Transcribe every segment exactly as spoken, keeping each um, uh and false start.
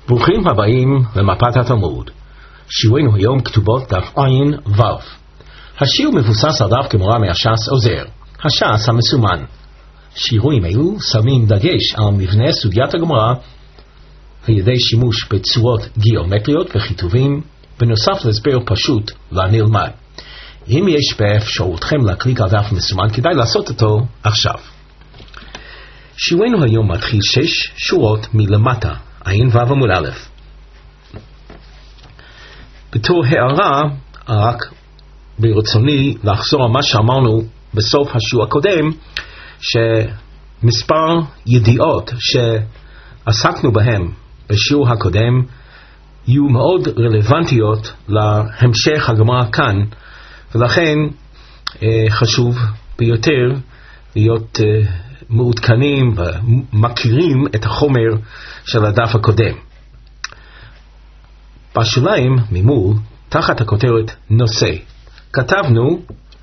ברוכים הבאים למפת התלמוד. שיעורנו היום כתובות דף עין ו'. השיעור מבוסס על דף גמרא מהש"ס עוזר, הש"ס המסומן. שיעורים אלו שמים דגש על מבנה סוגיית הגמרא על ידי שימוש בצורות גיאומטריות וכיתובים, בנוסף להסבר פשוט לנלמד. אם יש באפשרותכם להקליק על דף מסומן, כדאי לעשות אותו עכשיו. שיעורנו היום מתחיל שש שורות מלמטה, עין ו' עמוד א'. בתור הערה, רק ברצוני לחזור על מה שאמרנו בסוף השיעור הקודם, שמספר ידיעות שעסקנו בהם בשיעור הקודם יהיו מאוד רלוונטיות להמשך הגמרא כאן, ולכן חשוב ביותר להיות מעודכנים ומכירים את החומר של הדף הקודם. בשוליים ממול, תחת הכותרת נושא, כתבנו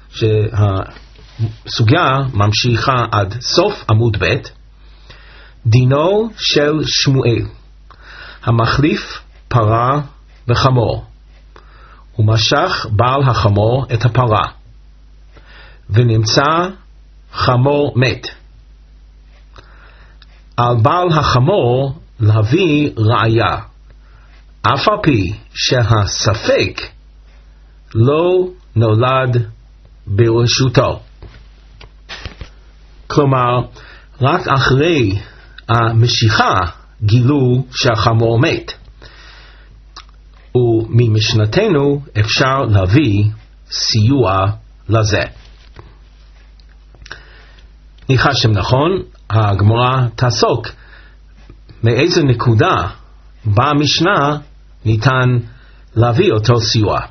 שהסוגיה ממשיכה עד סוף עמוד ב'. דינו של שמואל, המחליף פרה וחמור. הוא משך בעל החמור את הפרה, ונמצא חמור מת. על בעל החמור להביא ראיה, אף על פי שהספק לא נולד ברשותו. כלומר, רק אחרי המשיכה גילו שהחמור מת. וממשנתנו אפשר להביא סיוע לזה. ניחשתם נכון? הגמרא תעסוק מאיזו נקודה במשנה ניתן להביא אותו סיוע.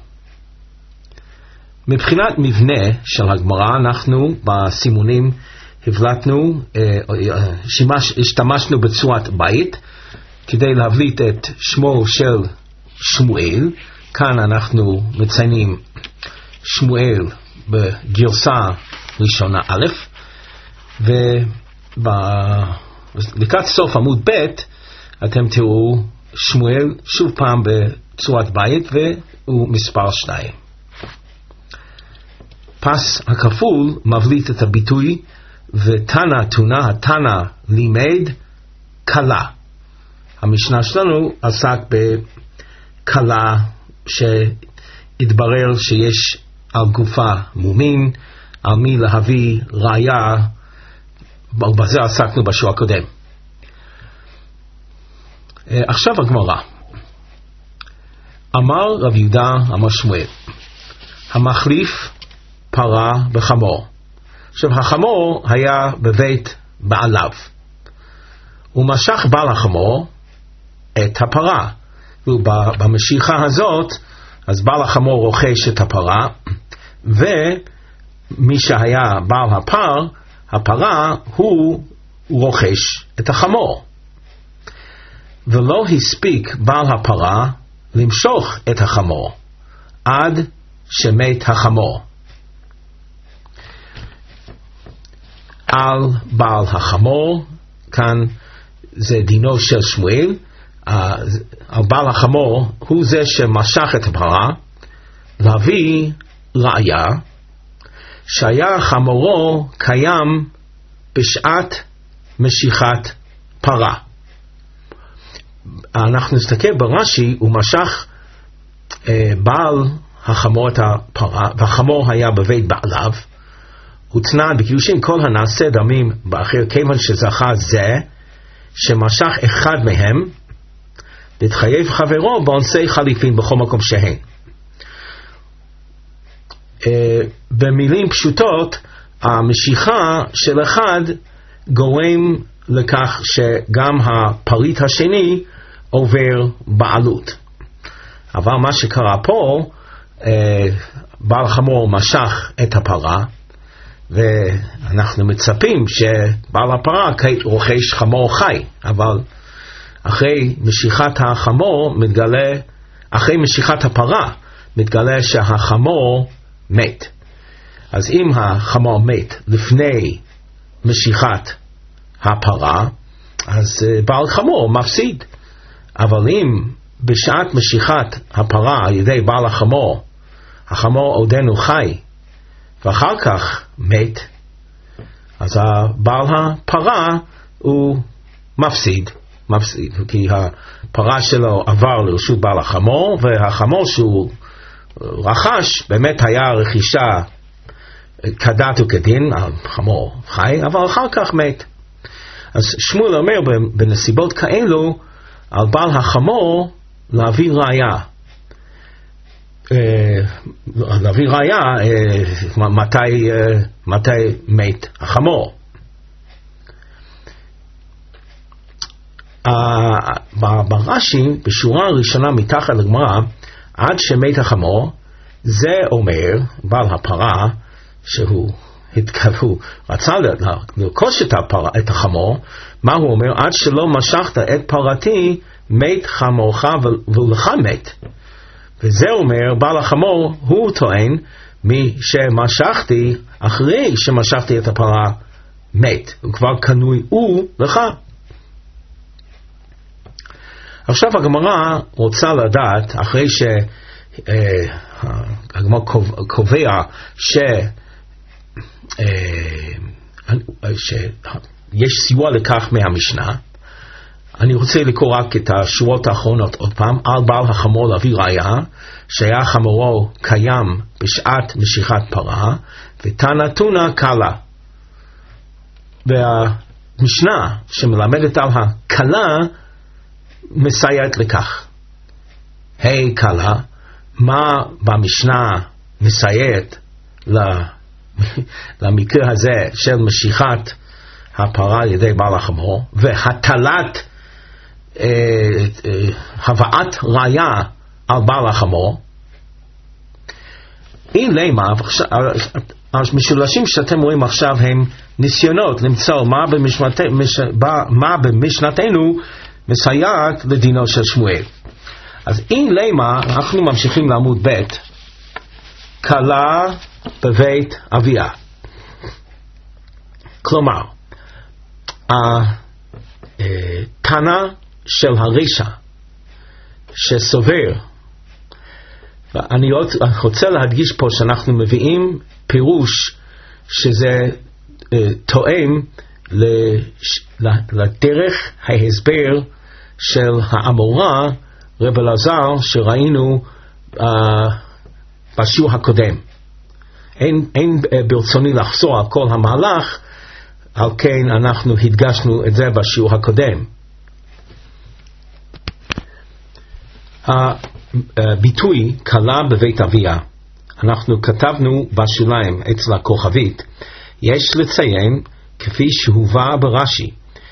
מבחינת מבנה של הגמרא, אנחנו בסימונים הבלטנו, שימש, השתמשנו בצורת בית כדי להבליט את שמו של שמואל. כאן אנחנו מציינים שמואל בגרסה ראשונה א', ולקראת סוף עמוד ב' אתם תראו שמואל שוב פעם בצורת בית והוא מספר שתיים. פס הכפול מבליט את הביטוי ותנא תונה, התנא לימד קלה. המשנה שלנו עסק בקלה שהתברר שיש על גופה מומין, על מי להביא ראיה, ובזה עסקנו בשיעור הקודם. עכשיו הגמרא. אמר רב יהודה אמר שמואל, המחליף פרה וחמור. עכשיו החמור היה בבית בעליו, הוא משך בעל החמור את הפרה, ובמשיכה הזאת אז בעל החמור רוכש את הפרה, ומי שהיה בעל הפר הפרה הוא רוכש את החמור, ולא הספיק בעל הפרה למשוך את החמור עד שמת החמור. על בעל החמור, כאן זה דינו של שמואל, על בעל החמור הוא זה שמשך את הפרה, להביא ראיה שהיה חמורו קיים בשעת משיכת פרה. אנחנו נסתכל ברש"י, הוא משך אה, בעל החמור את הפרה, והחמור היה בבית בעליו, הותנה בקידושין כל הנעשה דמים באחר, כיוון שזכה זה שמשך אחד מהם להתחייב חברו באונסי חליפין בכל מקום שהן. אה, במילים פשוטות, המשיכה של אחד גורם לכך שגם הפריט השני עובר בעלות. אבל מה שקרה פה, אה, בעל חמור משך את הפרה, ואנחנו מצפים שבעל הפרה רוכש חמור חי, אבל אחרי משיכת החמור מתגלה, אחרי משיכת הפרה מתגלה שהחמור מת. אז אם החמור מת לפני משיכת הפרה, אז בעל חמור מפסיד. אבל אם בשעת משיכת הפרה על ידי בעל החמור, החמור עודנו חי, ואחר כך מת, אז בעל הפרה הוא מפסיד, מפסיד, כי הפרה שלו עבר לרשות בעל החמור, והחמור שהוא רכש באמת היה רכישה כדת וכדין, החמור חי, אבל אחר כך מת. אז שמואל אומר בנסיבות כאלו על בעל החמור להביא ראיה, להביא ראיה מתי, מתי מת החמור. ברש"י בשורה הראשונה מתחת לגמרא, עד שמת החמור, זה אומר בעל הפרה שהוא התכוון, רצה לרכוש את, הפרה, את החמור, מה הוא אומר? עד שלא משכת את פרתי מת חמורך ולך מת. וזה אומר בעל החמור הוא טוען מי שמשכתי אחרי שמשכתי את הפרה מת, הוא כבר קנוי הוא לך. עכשיו הגמרא רוצה לדעת, אחרי שהגמרא קובע ש שיש סיוע לכך מהמשנה, אני רוצה לקרוא רק את השורות האחרונות עוד פעם. על בעל החמור להביא ראיה שהיה חמורו קיים בשעת משיכת פרה, ותנא תונא קלה. והמשנה שמלמדת על הקלה מסייעת לכך. היי קלה, מה במשנה מסייעת למקרה הזה של משיכת הפרה על ידי בעל החמור והטלת אה, אה, הבאת ראיה על בעל החמור? אם למה, המשולשים שאתם רואים עכשיו הם ניסיונות למצוא מה, במשנת, מש, מה במשנתנו מסייעת לדינו של שמואל. אז אם למה, אנחנו ממשיכים לעמוד ב', כלה בבית אביה. כלומר, התנא של הרישא שסובר, ואני רוצה להדגיש פה שאנחנו מביאים פירוש שזה תואם לדרך ההסבר של האמורא רב אלעזר שראינו בשיעור הקודם. אין, אין ברצוני לחזור על כל המהלך, על כן אנחנו הדגשנו את זה בשיעור הקודם. הביטוי כלה בבית אביה, אנחנו כתבנו בשוליים אצל הכוכבית, יש לציין כפי שהובא ברש"י,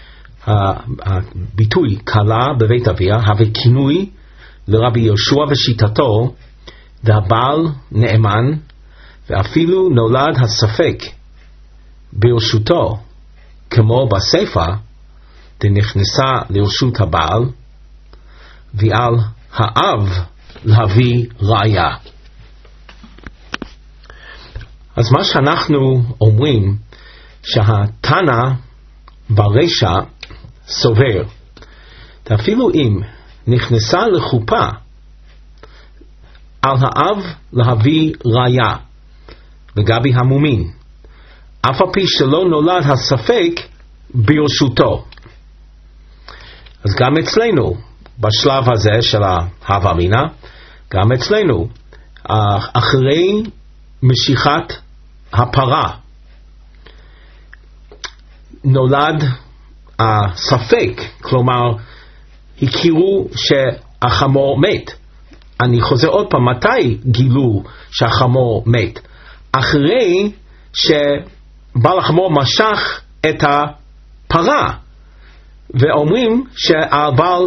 הביטוי כלה בבית אביה הווה כינוי לרבי יהושע ושיטתו, והבעל נאמן, ואפילו נולד הספק ברשותו, כמו בספר דנכנסה לרשות הבעל, ועל האב להביא ראיה. אז מה שאנחנו אומרים, שהתנא ברשע סובר, אפילו אם נכנסה לחופה, על האב להביא ראיה לגבי המומין, אף על פי שלא נולד הספק ברשותו. אז גם אצלנו, בשלב הזה של ההווה אמינא, גם אצלנו, אחרי משיכת הפרה, נולד הספק, כלומר, הכירו שהחמור מת. אני חוזר עוד פעם, מתי גילו שהחמור מת? אחרי שבעל החמור משך את הפרה, ואומרים שעל בעל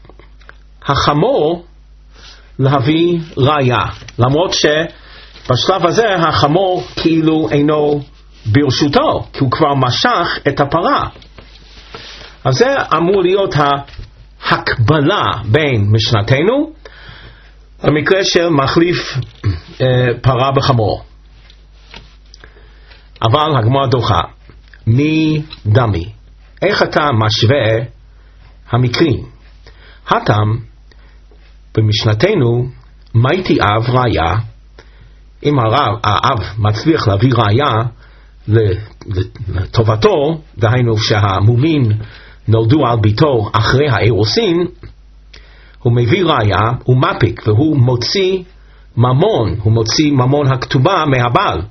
החמור להביא ראיה, למרות שבשלב הזה החמור כאילו אינו ברשותו, כי הוא כבר משך את הפרה. אז זה אמור להיות ההקבלה בין משנתנו למקרה של מחליף אה, פרה בחמור. אבל הגמרא דוחה, מי דמי? איך אתה משווה המקרים? הטעם, במשנתנו, מייתי אב ראיה, אם הרב, האב מצליח להביא ראיה לטובתו, דהיינו שהמומין נולדו על ביתו אחרי האירוסין, הוא מביא ראיה, הוא מפיק, והוא מוציא ממון, הוא מוציא ממון הכתובה מהבעל.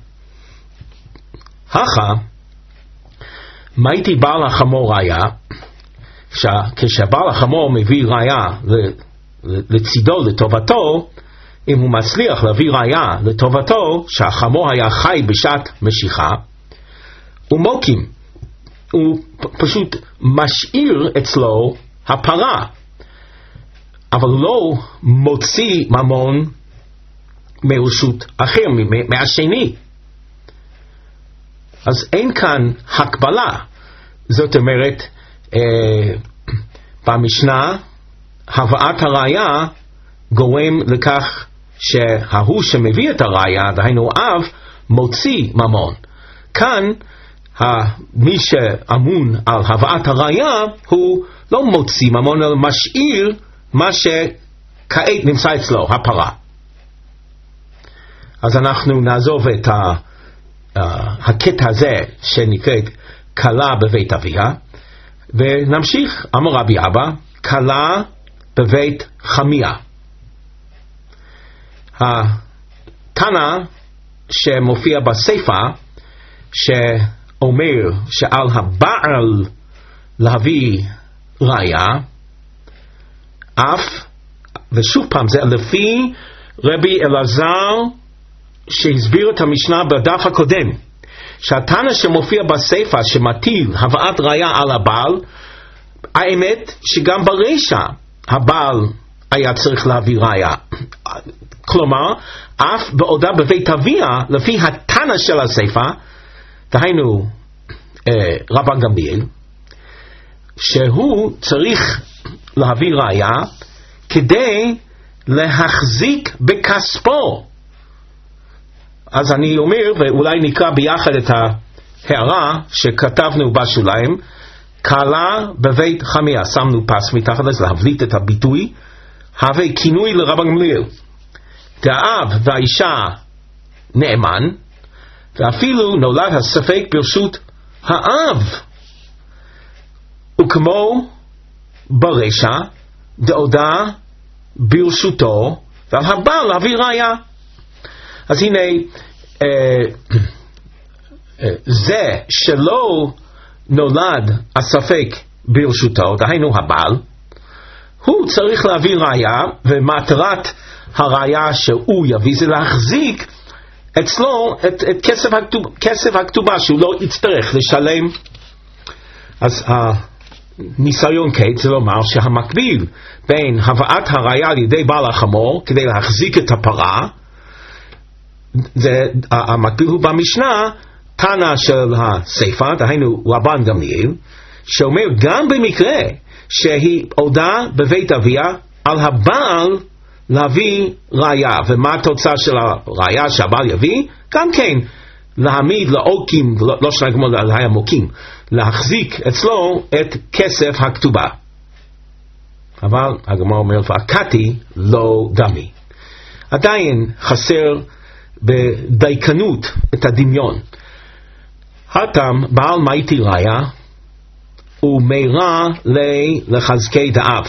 הכה, מייתי בעל החמור ראיה, כשהבעל החמור מביא ראיה לצידו, לטובתו, אם הוא מצליח להביא ראיה לטובתו, שהחמור היה חי בשעת משיכה, הוא מוקים, הוא פשוט משאיר אצלו הפרה, אבל לא מוציא ממון מרשות אחר, מהשני. אז אין כאן הקבלה. זאת אומרת, אה, במשנה, הבאת הראיה גורם לכך שההוא שמביא את הראיה, דהיינו אב, מוציא ממון. כאן, מי שאמון על הבאת הראיה, הוא לא מוציא ממון, אלא משאיר מה שכעת נמצא אצלו, הפרה. אז אנחנו נעזוב את ה, uh, הקטע הזה שנקראת קלה בבית אביה, ונמשיך. אמר רבי אבא, קלה בבית חמיה. התנא שמופיע בספר, שאומר שעל הבעל להביא ראיה, אף, ושוב פעם, זה לפי רבי אלעזר שהסביר את המשנה בדף הקודם, שהתנא שמופיע בספר שמטיל הבאת ראיה על הבעל, האמת שגם ברשע הבעל היה צריך להביא ראיה. כלומר, אף בעודה בבית אביה, לפי התנא של הספר, דהיינו אה, רבן גמליאל, שהוא צריך להביא ראיה כדי להחזיק בכספו. אז אני אומר, ואולי נקרא ביחד את ההערה שכתבנו בשוליים, קלה בבית חמיה, שמנו פס מתחת לזה להבליט את הביטוי, הווה כינוי לרבן גמליאל. האב והאישה נאמן, ואפילו נולד הספק ברשות האב, וכמו ברשע דעודה ברשותו, ועל הבעל להביא ראיה. אז הנה, אה, אה, זה שלא נולד הספק ברשותו, דהיינו הבעל, הוא צריך להביא ראיה, ומטרת הראיה שהוא יביא זה להחזיק אצלו את, את כסף, הכתוב, כסף הכתובה, שהוא לא יצטרך לשלם. אז הניסיון כעת זה לומר שהמקביל בין הבאת הראיה על ידי בעל החמור כדי להחזיק את הפרה, זה, המקביל הוא במשנה, תנא של הספר, דהיינו רבן גמליאל, שאומר גם במקרה שהיא עודה בבית אביה, על הבעל להביא ראיה. ומה התוצאה של הראיה שהבעל יביא? גם כן להעמיד לאוקים, לא, לא שנה כמו לההיה מוקים, להחזיק אצלו את כסף הכתובה. אבל הגמרא אומר, והקתי לא דמי. עדיין חסר בדייקנות את הדמיון. הטעם בעל מייתי ראיה ומהרה לחזקי דאב.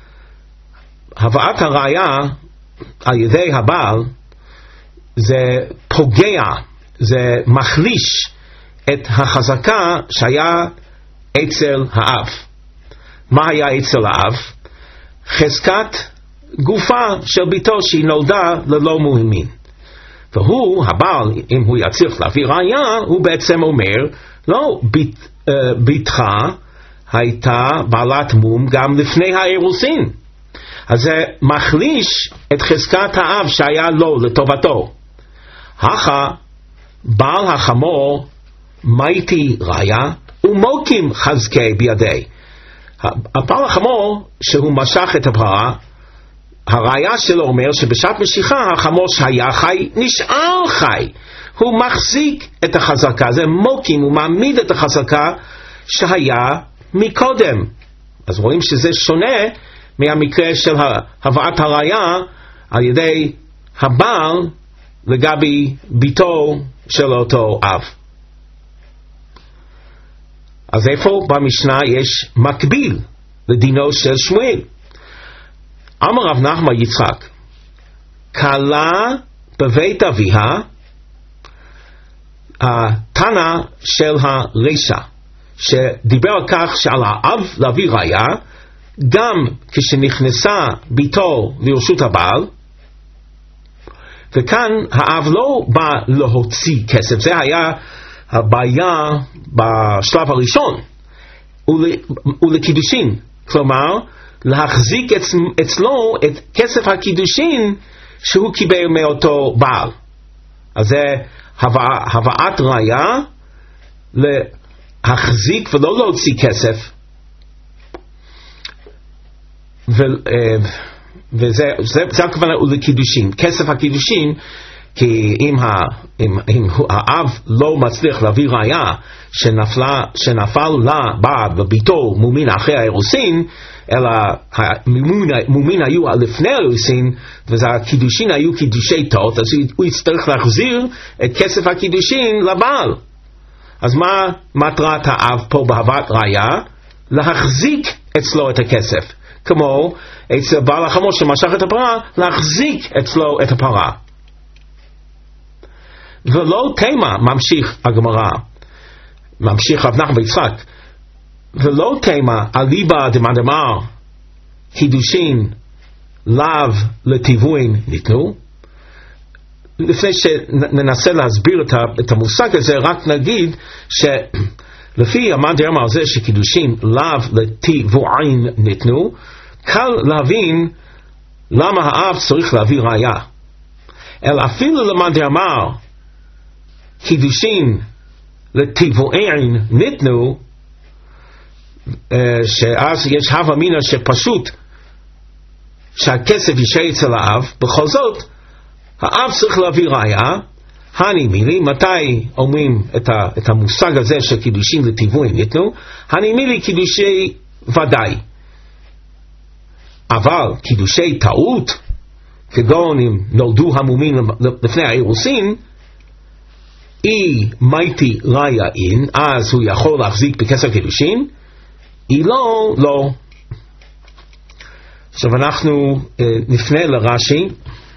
הבאת הראיה על ידי הבעל זה פוגע, זה מחליש את החזקה שהיה אצל האב. מה היה אצל האב? חזקת גופה של ביתו שהיא נולדה ללא מומין. והוא, הבעל, אם הוא יצליח להביא ראיה, הוא בעצם אומר, לא, בית, uh, ביתך הייתה בעלת מום גם לפני האירוסין. אז זה מחליש את חזקת האב שהיה לו לטובתו. הכה, בעל החמור מייתי ראיה ומוקים חזקי בידי. הבעל החמור שהוא משך את הפרה, הראיה שלו אומר שבשעת משיכה החמור שהיה חי נשאר חי. הוא מחזיק את החזקה, זה מוקים, הוא מעמיד את החזקה שהיה מקודם. אז רואים שזה שונה מהמקרה של הבאת הראיה על ידי הבעל לגבי ביתו של אותו אב. אז איפה במשנה יש מקביל לדינו של שמואל? אמר רב נחמן יצחק, כלה בבית אביה, התנא של הרשע, שדיבר על כך שעל האב להביא ראיה, גם כשנכנסה ביתו לרשות הבעל, וכאן האב לא בא להוציא כסף, זה היה הבעיה בשלב הראשון, ולקידושין, כלומר, להחזיק אצלו את כסף הקידושין שהוא קיבל מאותו בעל. אז זה הבאת ראיה להחזיק ולא להוציא כסף, ו, וזה זה, זה הכוונה לקידושין. כסף הקידושין, כי אם, ה, אם, אם האב לא מצליח להביא ראיה שנפלה, שנפל לה בעד וביתו מומין אחרי האירוסין, אלא המומין היו לפני האירוסין, וזה הקידושין היו קידושי תות, אז הוא יצטרך להחזיר את כסף הקידושין לבעל. אז מה מטרת האב פה בהבאת ראיה? להחזיק אצלו את הכסף, כמו אצל בעל החמור שמשך את הפרה, להחזיק אצלו את הפרה. ולא תימה, ממשיך הגמרא, ממשיך רב נחמן יצחק, ולא תימה אליבא דמאמר קידושין לאו לטיבוין ניתנו. לפני שננסה להסביר את המושג הזה, רק נגיד שלפי המאמר הזה שקידושין לאו לטיבוין ניתנו, קל להבין למה האב צריך להביא ראיה. אלא אפילו למאמר קידושין לטיבוין ניתנו, שאז יש הווה אמינא שפשוט שהכסף יישאר אצל האב, בכל זאת האב צריך להביא ראיה. הני מילי, מתי אומרים את, ה, את המושג הזה של קידושין לטיבוין ניתנו? הני מילי קידושי ודאי. אבל קידושי טעות, כגון אם נולדו המומין לפני האירוסין, אי מייטי ראיה אין, אז הוא יכול להחזיק בכסף קידושין, אי לא, לא. עכשיו אנחנו אה, נפנה לרש"י,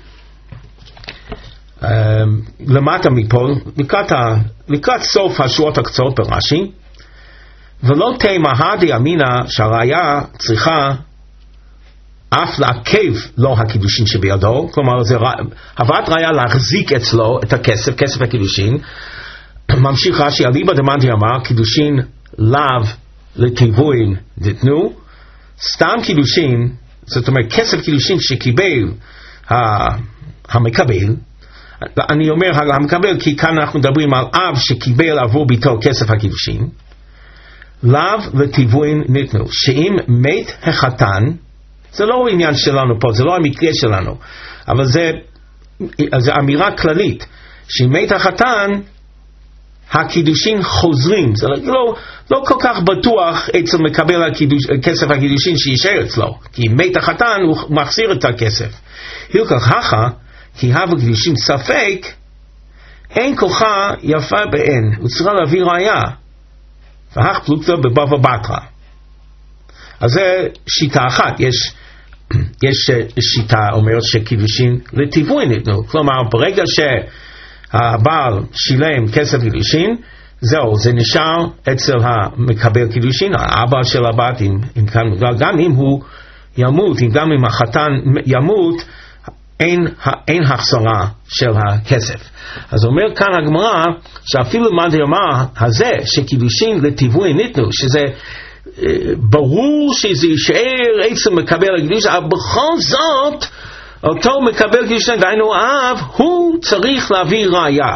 אה, למטה מפה, לקראת, ה, לקראת סוף השורות הקצרות ברש"י, ולא תימה הדי אמינא שהראיה צריכה אף לעכב לו הקידושין שבידו, כלומר זה הבאת ראיה להחזיק אצלו את הכסף, כסף הקידושין. ממשיך רש"י, אליבא דמאמר קידושין לאו לטיבוין ניתנו, סתם קידושין, זאת אומרת כסף קידושין שקיבל המקבל, אני אומר המקבל כי כאן אנחנו מדברים על אב שקיבל עבור ביתו כסף הקידושין, לאו לטיבוין ניתנו, שאם מת החתן, זה לא עניין שלנו פה, זה לא המקרה שלנו, אבל זה, זה אמירה כללית, שאם מת החתן, הקידושין חוזרים, זה לא, לא כל כך בטוח אצל מקבל הקידוש, כסף הקידושין שישאר אצלו, כי אם מת החתן הוא מחזיר את הכסף. הילכך הכה, כי הווה קידושין ספק, אין כוחה יפה באין, הוא צריך להביא ראיה, והך פלוגתא בבבא בתרא. אז זה שיטה אחת, יש, יש שיטה אומרת שקידושין לטיבוין ניתנו, כלומר ברגע שהבעל שילם כסף קידושין, זהו, זה נשאר אצל המקבל קידושין, האבא של הבת, אם, אם כאן, גם אם הוא ימות, אם גם אם החתן ימות, אין, אין החזרה של הכסף. אז אומר כאן הגמרא, שאפילו מאמר הזה שקידושין לטיבוין ניתנו, שזה ברור שזה יישאר אצל מקבל הקידושין, אבל בכל זאת אותו מקבל קידושין, דהיינו האב, הוא צריך להביא ראיה.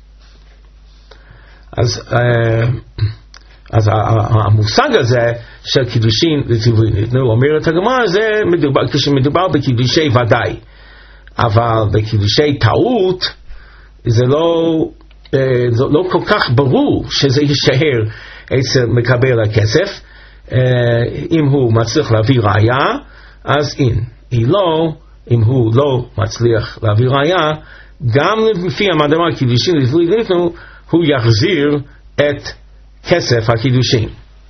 אז, אז המושג הזה של קידושין לטיבוין ניתנו, אומרת הגמרא, זה מדובר, כשמדובר בקידושי ודאי, אבל בקידושי טעות זה לא, זה לא כל כך ברור שזה יישאר אצל מקבל הכסף. אם הוא מצליח להביא ראיה, אז אין. היא לא, אם הוא לא מצליח להביא ראיה, גם לפי המדבר הקידושין לפני לפנו, הוא יחזיר את כסף הקידושין.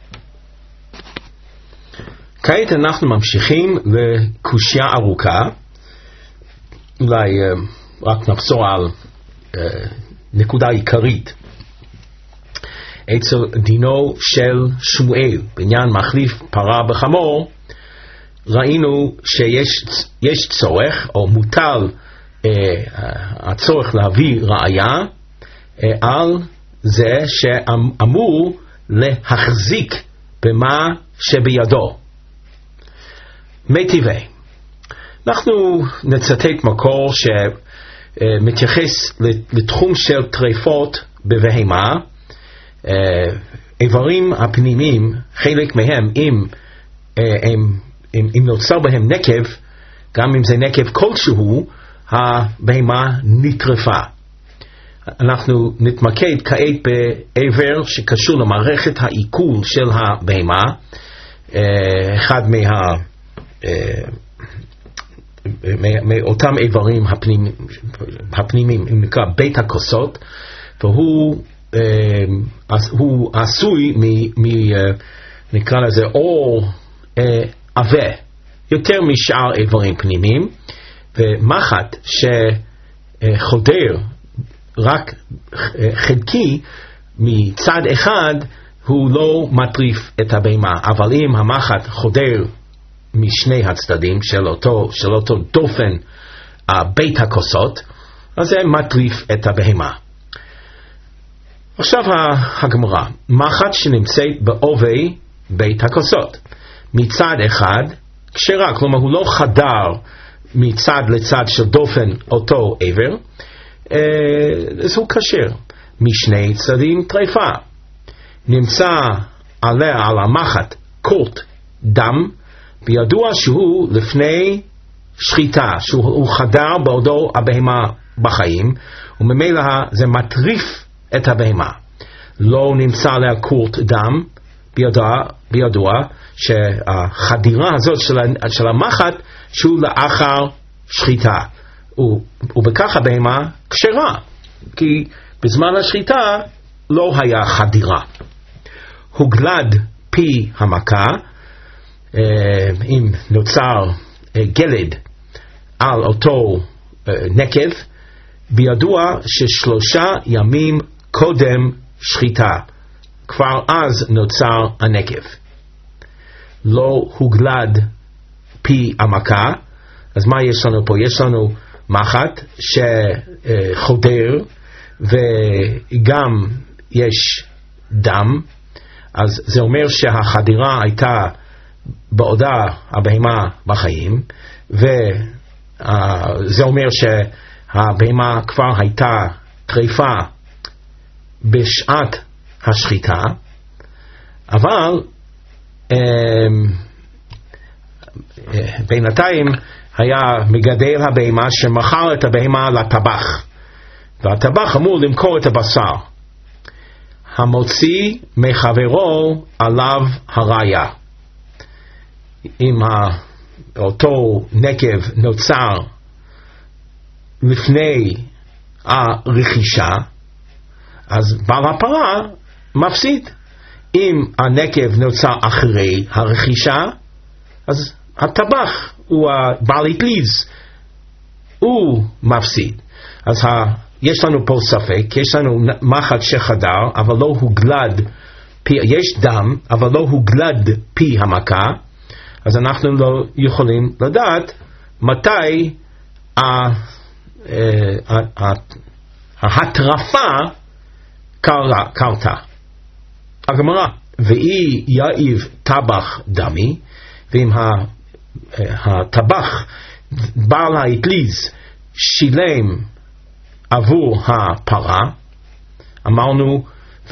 כעת אנחנו ממשיכים לקושיה ארוכה. אולי uh, רק נחזור על uh, נקודה עיקרית. אצל דינו של שמואל בעניין מחליף פרה בחמור, ראינו שיש יש צורך או מוטל uh, הצורך להביא ראיה uh, על זה שאמור להחזיק במה שבידו. מטיבי, אנחנו נצטט מקור שמתייחס לתחום של טרפות בבהמה. איברים הפנימיים, חלק מהם, אם, אם, אם, אם נוצר בהם נקב, גם אם זה נקב כלשהו, הבהמה נטרפה. אנחנו נתמקד כעת באיבר שקשור למערכת העיכול של הבהמה. אחד מה... מאותם איברים הפנימיים, הפנימיים, אם נקרא בית הכוסות, והוא הוא עשוי מ, מ, נקרא לזה אור עבה, יותר משאר איברים פנימיים, ומחט שחודר רק חלקי מצד אחד, הוא לא מטריף את הבהמה. אבל אם המחט חודר משני הצדדים של אותו, של אותו דופן בית הכוסות, אז זה מטריף את הבהמה. עכשיו הגמרא, מחט שנמצאת בעובי בית הכוסות, מצד אחד כשרה, כלומר הוא לא חדר מצד לצד של דופן אותו עבר, אז הוא כשר. משני צדדים טריפה, נמצא עליה על המחט קורט דם, בידוע שהוא לפני שחיטה, שהוא חדר בעודו הבהמה בחיים, וממילא זה מטריף את הבהמה. לא נמצא עליה קורט דם, בידוע, בידוע שהחדירה הזאת של, של המחט שהוא לאחר שחיטה, ובכך הבהמה כשרה, כי בזמן השחיטה לא היה חדירה. הוגלד פי המכה, אם נוצר גלד על אותו נקב, בידוע ששלושה ימים קודם שחיטה, כבר אז נוצר הנקב. לא הוגלד פי המכה, אז מה יש לנו פה? יש לנו מחט שחודר וגם יש דם, אז זה אומר שהחדירה הייתה בעודה הבהמה בחיים, וזה אומר שהבהמה כבר הייתה טריפה בשעת השחיטה, אבל בינתיים היה מגדל הבהמה שמכר את הבהמה לטבח, והטבח אמור למכור את הבשר. המוציא מחברו עליו הראיה. אם אותו נקב נוצר לפני הרכישה, אז בעל הפרה מפסיד. אם הנקב נוצר אחרי הרכישה, אז הטבח הוא בעל אטליז, הוא מפסיד. אז ה... יש לנו פה ספק, יש לנו מחט שחדר, אבל לא הוגלד פי, יש דם, אבל לא הוגלד פי המכה, אז אנחנו לא יכולים לדעת מתי ההטרפה קרתה. הגמרא, ואי יאיב טבח דמי, ואם הטבח בעל האטליז שילם עבור הפרה, אמרנו,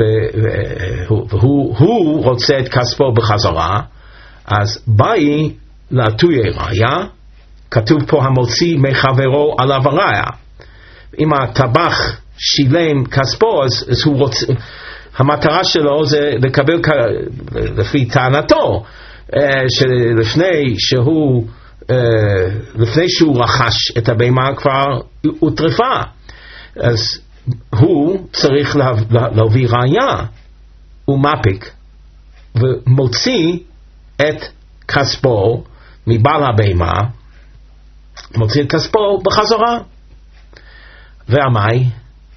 והוא, והוא רוצה את כספו בחזרה, אז באי לעטוי ראיה, כתוב פה המוציא מחברו עליו הראיה. אם הטבח שילם כספו, אז, אז הוא רוצה, המטרה שלו זה לקבל לפי טענתו, שלפני שהוא לפני שהוא רכש את הבהמה כבר הוטרפה, אז הוא צריך להביא ראיה, הוא מפיק ומוציא את כספו מבעל הבהמה, מוציא את כספו בחזרה. ועמי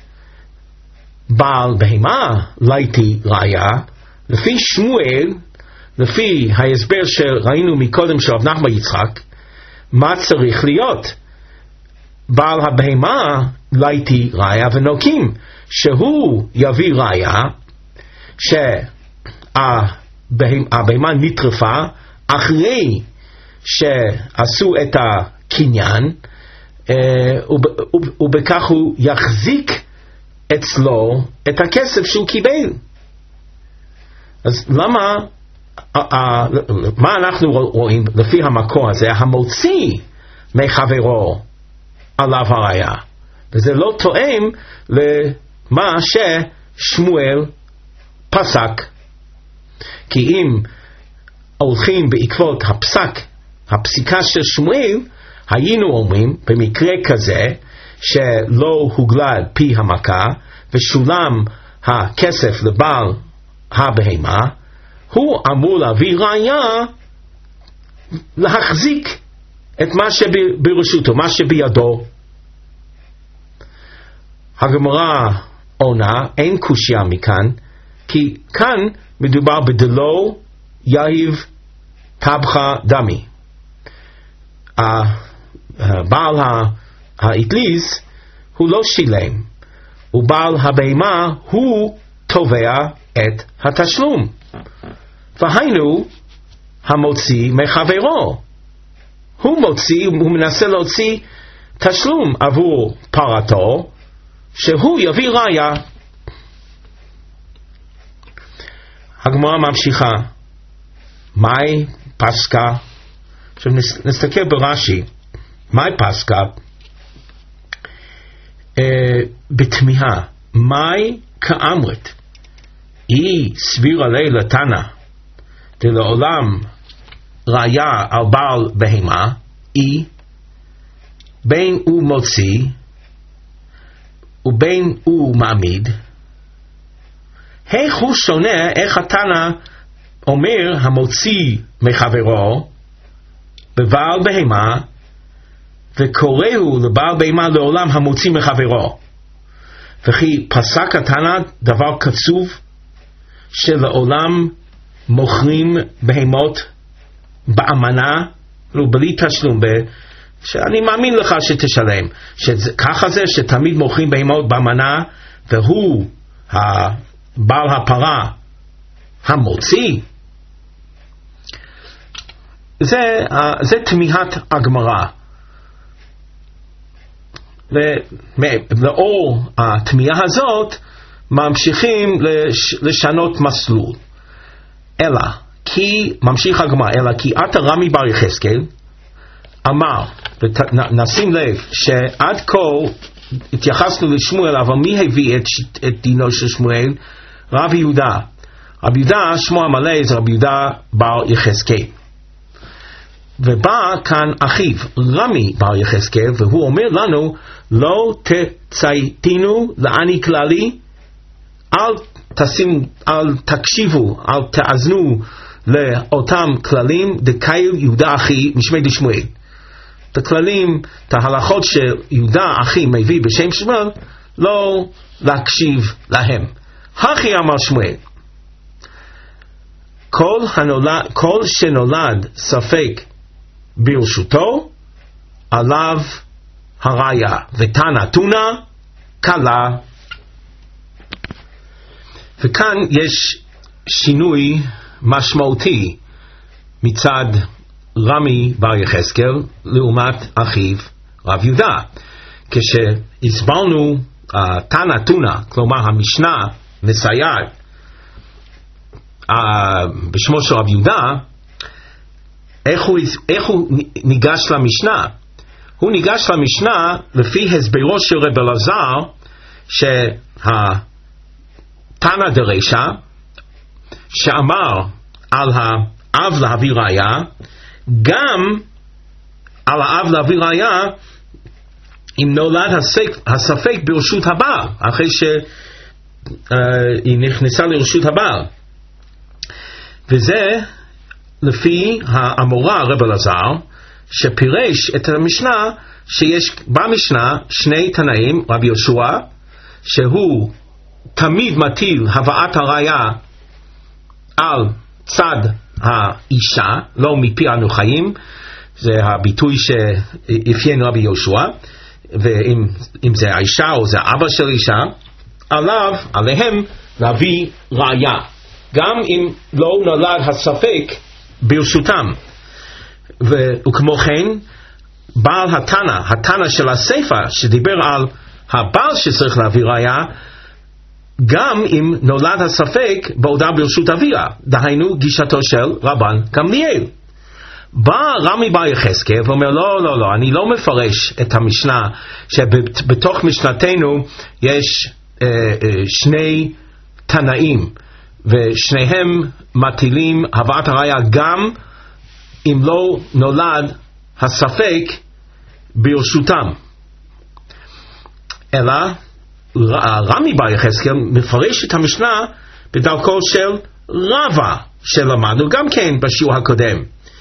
בעל בהמה ליתי ראיה, לפי שמואל, לפי ההסבר שראינו מקודם של רב נחמן יצחק, מה צריך להיות? בעל הבהמה ליתי ראיה ונוקים, שהוא יביא ראיה שהבהמה נטרפה אחרי שעשו את הקניין, ובכך הוא יחזיק אצלו את הכסף שהוא קיבל. אז למה, מה אנחנו רואים לפי המקור הזה? המוציא מחברו עליו הראיה, וזה לא תואם למה ששמואל פסק. כי אם הולכים בעקבות הפסק, הפסיקה של שמואל, היינו אומרים במקרה כזה שלא הוגלה פי המכה ושולם הכסף לבעל הבהמה, הוא אמור להביא ראיה להחזיק את מה שברשותו, מה שבידו. הגמרא עונה, אין קושיה מכאן, כי כאן מדובר בדלו יהיב טבחה דמי. בעל האטליז הוא לא שילם, ובעל הבהמה הוא תובע את התשלום. והיינו המוציא מחברו, הוא מוציא, הוא מנסה להוציא תשלום עבור פרתו, שהוא יביא ראיה. הגמרא ממשיכה, מאי פסקה, עכשיו נסתכל ברש"י, מאי פסקה, אה, בתמיהה, מאי כאמרת, היא סבירה לי לתנא, דלעולם ראיה על בעל בהמה, היא בין הוא מוציא ובין הוא מעמיד. איך הוא שונה, איך התנא אומר המוציא מחברו בבעל בהמה, וקוראו לבעל בהמה לעולם המוציא מחברו. וכי פסק התנא דבר קצוב שלעולם מוכרים בהמות באמנה, לא בלי תשלום, שאני מאמין לך שתשלם, שככה זה שתמיד מוכרים בהמות באמנה, והוא בעל הפרה המוציא. זה, זה תמיהת הגמרא. לאור התמיהה הזאת ממשיכים לשנות מסלול. אלא כי, ממשיך הגמרא, אלא כי עתה רמי בר יחזקאל אמר, נשים לב שעד כה התייחסנו לשמואל, אבל מי הביא את, את דינו של שמואל? רב יהודה. רב יהודה, שמו המלא זה רב יהודה בר יחזקאל. ובא כאן אחיו רמי בר יחזקאל, והוא אומר לנו, לא תצייתינו לעני כללי, אל תשים, אל תקשיבו, אל תאזנו לאותם כללים, דקייל יהודה אחי משמי דשמואל. את הכללים, את ההלכות שיהודה אחי מביא בשם שמואל, לא להקשיב להם. הכי אמר שמואל, כל, הנולד, כל שנולד ספק ברשותו, עליו הראיה, ותנא תונא קלה. וכאן יש שינוי משמעותי מצד רמי בר יחזקאל לעומת אחיו רב יהודה. כשהסברנו uh, תנא תונא, כלומר המשנה מסייעת uh, בשמו של רב יהודה, איך הוא, איך הוא ניגש למשנה? הוא ניגש למשנה לפי הסברו של רב אלעזר, שהתנא דרישא שאמר על האב להביא ראיה, גם על האב להביא ראיה אם נולד הספק, הספק ברשות הבעל, אחרי שהיא נכנסה לרשות הבעל. וזה לפי האמורה רב אלעזר, שפירש את המשנה, שיש במשנה שני תנאים, רבי יהושע, שהוא תמיד מטיל הבאת הראיה על צד האישה, לא מפי אנו חיים, זה הביטוי שאפיין רבי יהושע, ואם אם זה האישה או זה אבא של אישה, עליו, עליהם להביא ראיה, גם אם לא נולד הספק ברשותם. וכמו כן, בעל התנא, התנא של הספר שדיבר על הבעל שצריך להביא ראיה, גם אם נולד הספק בעודה ברשות אביה, דהיינו גישתו של רבן גמליאל. בא רמי בר יחזקאל ואומר לא לא לא, אני לא מפרש את המשנה שבתוך משנתנו יש אה, אה, שני תנאים ושניהם מטילים הבאת הראיה גם אם לא נולד הספק ברשותם, אלא רמי בר יחזקאל מפרש את המשנה בדרכו של רבא שלמדנו גם כן בשיעור הקודם,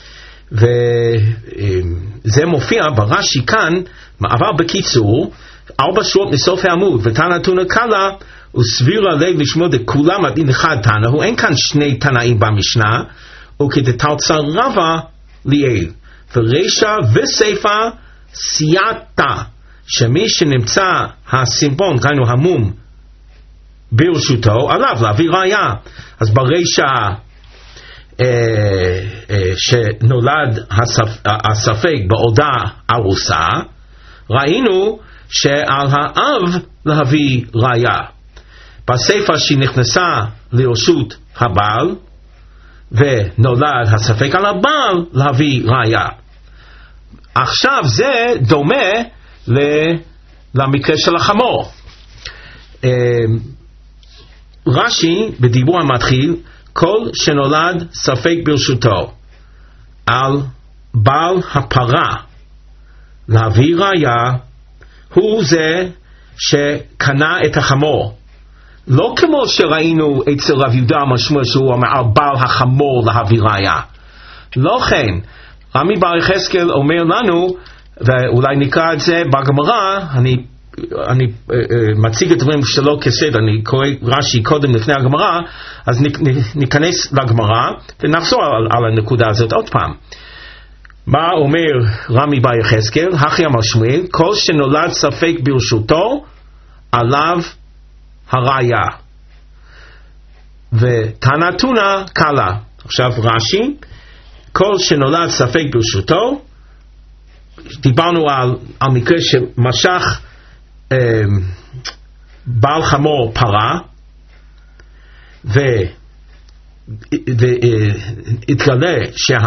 וזה מופיע ברש"י כאן, מעבר בקיצור, ארבע שורות מסוף העמוד, ותנא תונא קלה וסבירה לב לשמוע דכולם עד אין אחד תנא, הוא אין כאן שני תנאים במשנה, וכדתרצה רבא ליאל, ורישא וסיפא סייעתא, שמי שנמצא הסימבון, כהנו המום, ברשותו, עליו להביא ראיה. אז ברישא אה, אה, שנולד הספ, הספק בעודה ארוסה, ראינו שעל האב להביא ראיה. בסיפא שנכנסה לרשות הבעל ונולד הספק על הבעל להביא ראיה. עכשיו זה דומה למקרה של החמור. רש"י בדיבור המתחיל, כל שנולד ספק ברשותו על בעל הפרה להביא ראיה, הוא זה שקנה את החמור. לא כמו שראינו אצל רב יהודה המשמע שהוא אמר על בעל החמור להביא ראיה. לא כן, רמי בר יחזקאל אומר לנו, ואולי נקרא את זה בגמרא, אני, אני uh, uh, מציג את דברים שלא כסדר, אני קורא רש"י קודם לפני הגמרא, אז ניכנס לגמרא ונחזור על, על הנקודה הזאת עוד פעם. מה אומר רמי בר יחזקאל? הכי אמר שמואל, כל שנולד ספק ברשותו עליו הראיה, ותנא תונא קלה. עכשיו רש"י, כל שנולד ספק ברשותו, דיברנו על, על מקרה שמשך אה, בעל חמור פרה והתגלה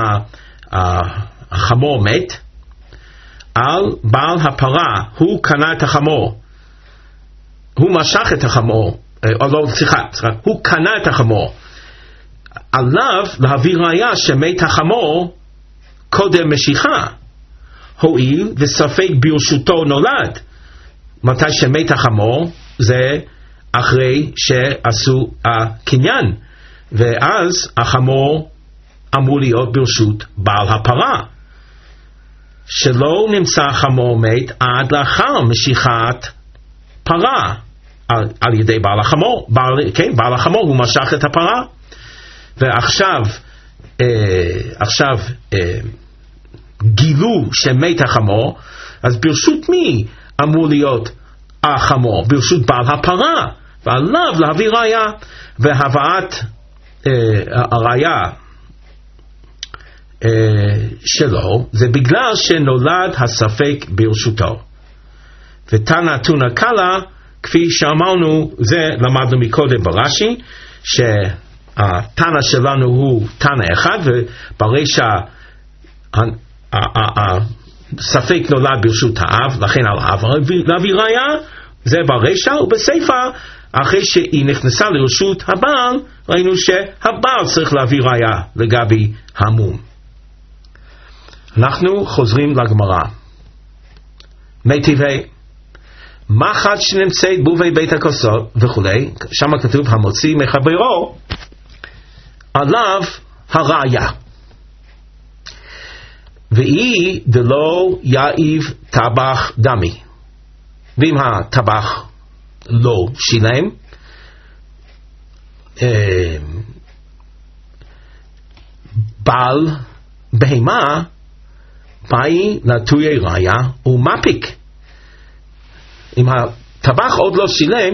שהחמור מת, על בעל הפרה הוא קנה את החמור, הוא משך את החמור, או לא, סליחה, הוא קנה את החמור, עליו להביא ראיה שמת החמור קודם משיכה, הואיל וספק ברשותו נולד. מתי שמת החמור זה אחרי שעשו הקניין, ואז החמור אמור להיות ברשות בעל הפרה. שלא נמצא חמור מת עד לאחר משיכת פרה על, על ידי בעל החמור. בעל, כן, בעל החמור הוא משך את הפרה, ועכשיו אה, עכשיו אה, גילו שמת החמור, אז ברשות מי אמור להיות החמור? ברשות בעל הפרה, ועליו להביא ראיה. והבאת אה, הראיה אה, שלו זה בגלל שנולד הספק ברשותו. ותנא תונא קלה, כפי שאמרנו, זה למדנו מקודם ברש"י, שהתנא שלנו הוא תנא אחד, וברישא הספק נולד ברשות האב, לכן על האב להביא ראיה, זה ברישא. ובסיפא, אחרי שהיא נכנסה לרשות הבעל, ראינו שהבעל צריך להביא ראיה לגבי המום. אנחנו חוזרים לגמרא. מיטיבי, מחט שנמצאת בובי בית הכוסות וכולי, שם כתוב המוציא מחברו, עליו הראיה. ואי דלא יאיב טבח דמי. ואם הטבח לא שילם, אה, בעל בהמה באי נטויי ראיה ומפיק. אם הטבח עוד לא שילם,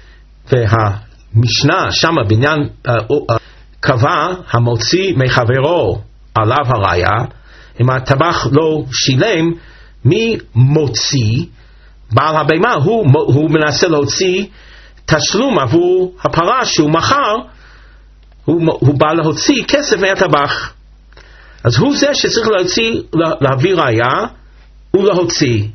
והמשנה שם בעניין אה, אה, קבע המוציא מחברו עליו הראיה, אם הטבח לא שילם, מי מוציא? בעל הבהמה, הוא, הוא מנסה להוציא תשלום עבור הפרה שהוא מכר, הוא, הוא בא להוציא כסף מהטבח. אז הוא זה שצריך להוציא, להביא ראיה ולהוציא.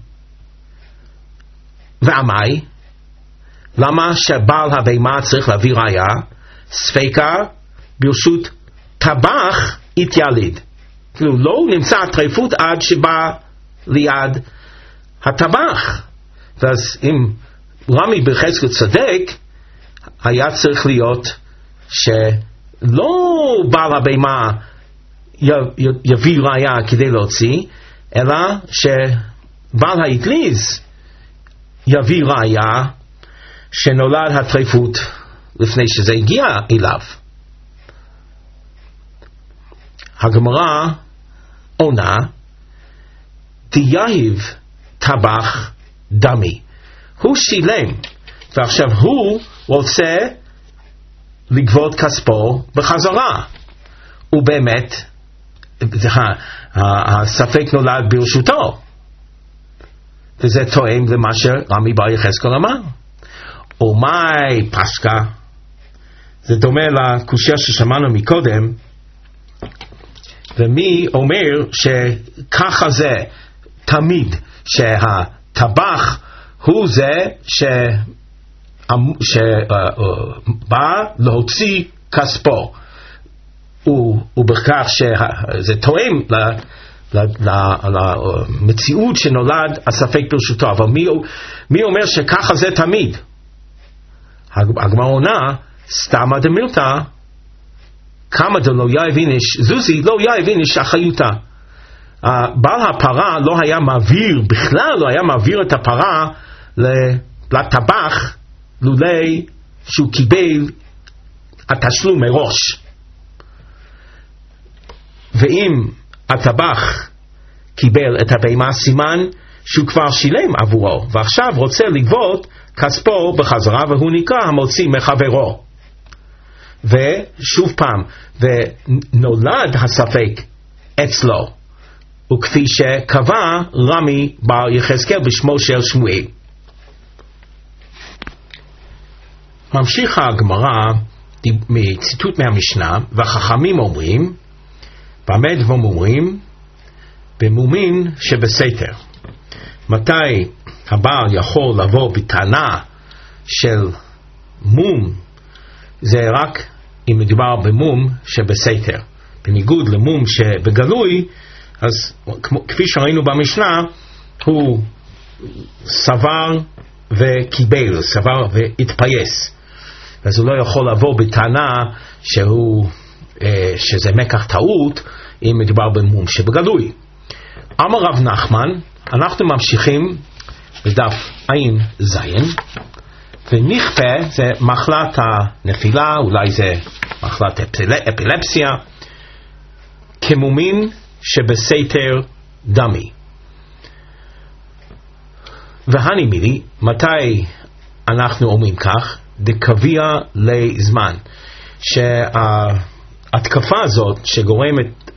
ועמי, למה שבעל הבהמה צריך להביא ראיה? ספקה ברשות טבח התייליד. כאילו לא נמצא טרפות עד שבא ליד הטבח. ואז אם רמי בחזקאל צדק, היה צריך להיות שלא בעל הבהמה יביא ראיה כדי להוציא, אלא שבעל האטליז יביא ראיה שנולד הטרפות לפני שזה הגיע אליו. הגמרא עונה, תייב טבח דמי. הוא שילם, ועכשיו הוא רוצה לגבות כספו בחזרה. ובאמת, הספק נולד ברשותו. וזה תואם למה שרמי בר יחזקאל אמר. ומאי פסקה, זה דומה לקושיה ששמענו מקודם, ומי אומר שככה זה תמיד, שהטבח הוא זה שבא להוציא כספו, ובכך שזה תואם למציאות שנולד הספק ברשותו. אבל מי, מי אומר שככה זה תמיד? הגמרא עונה, סתמא דמילתא, כמה דלא יבין איש זוזי, לא יבין איש אחריותה. בעל הפרה לא היה מעביר, בכלל לא היה מעביר את הפרה לטבח, לולי שהוא קיבל התשלום מראש. ואם הטבח קיבל את הבהמה, סימן שהוא כבר שילם עבורו, ועכשיו רוצה לגבות כספו בחזרה, והוא נקרא המוציא מחברו. ושוב פעם, ונולד הספק אצלו, וכפי שקבע רמי בר יחזקאל בשמו של שמואל. ממשיכה הגמרא מציטוט מהמשנה, והחכמים אומרים, במה דברים אומרים? במומין שבסתר. מתי הבעל יכול לבוא בטענה של מום? זה רק אם מדובר במום שבסתר. בניגוד למום שבגלוי, אז כפי שראינו במשנה, הוא סבר וקיבל, סבר והתפייס. אז הוא לא יכול לבוא בטענה שהוא, שזה מקח טעות, אם מדובר במום שבגלוי. אמר רב נחמן, אנחנו ממשיכים בדף עין זין, ונכפה זה מחלת הנפילה, אולי זה מחלת אפילפסיה, כמומין שבסתר דמי. והני מילי, מתי אנחנו אומרים כך? דקביע לזמן, שההתקפה הזאת שגורמת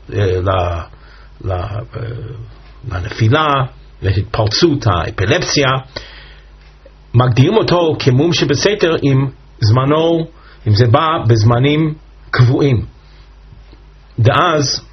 לנפילה, להתפרצות האפילפסיה, מגדירים אותו כמום שבסתר עם זמנו, אם זה בא בזמנים קבועים. ואז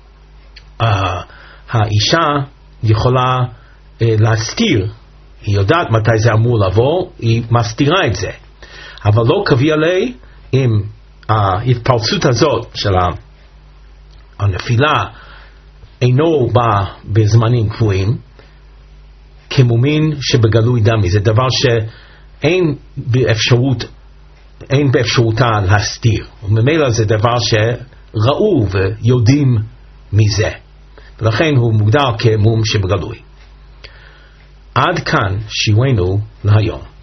האישה יכולה להסתיר, היא יודעת מתי זה אמור לבוא, היא מסתירה את זה. אבל לא קביע לי עם ההתפרצות הזאת של הנפילה אינו בא בזמנים קבועים, כמומין שבגלוי דמי. זה דבר שאין באפשרות, אין באפשרותה להסתיר. וממילא זה דבר שראו ויודעים מזה. ולכן הוא מוגדר כמום שבגלוי. עד כאן שיעורנו להיום.